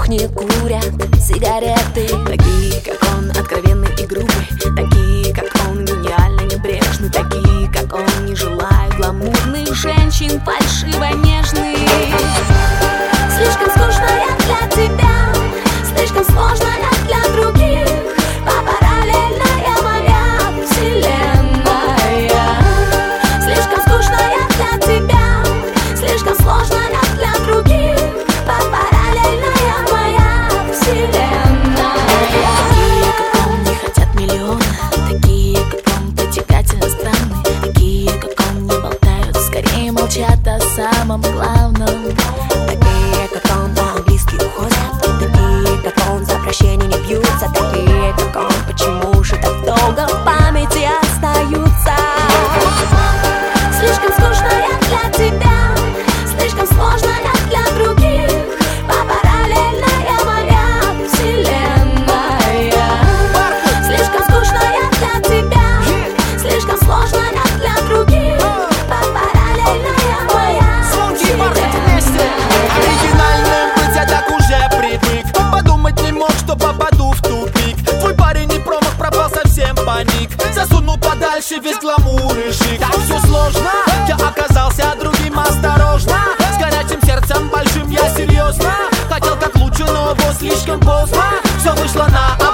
кухне курят сигареты. Такие, как он, откровенный и грубый. Такие, как он, гениально небрежный. Такие, как он, не желают гламурных женщин, фальшиво нежных. Слишком скучная для тебя, слишком сложная для других. Параллельная моя вселенная. Слишком скучная для тебя, слишком сложная для других. Параллельная моя вселенная. Такие, как он, не хотят миллиона. Такие, как он, притягательно странные. Такие, как он, не болтают, скорее молчат о самом главном. Такие, как он, по-английски уходят. Такие, как он, за прощение не бьются. Такие, как он, почему же так долго в памяти остаются? Слишком скучная для тебя, слишком сложная для других. Параллельная моя вселенная. Слишком скучная для тебя, слишком сложная для других. Параллельная моя вселенная. Оригинальным быть я так уже привык. Подумать не мог, что попаду в тупик. Твой парень не промах, пропал совсем паник. Засунул подальше весь гламур и шик. Так все сложно, я оказался другим осторожно. С горячим сердцем большим я серьезно хотел как лучше, но вот слишком поздно. Все вышло на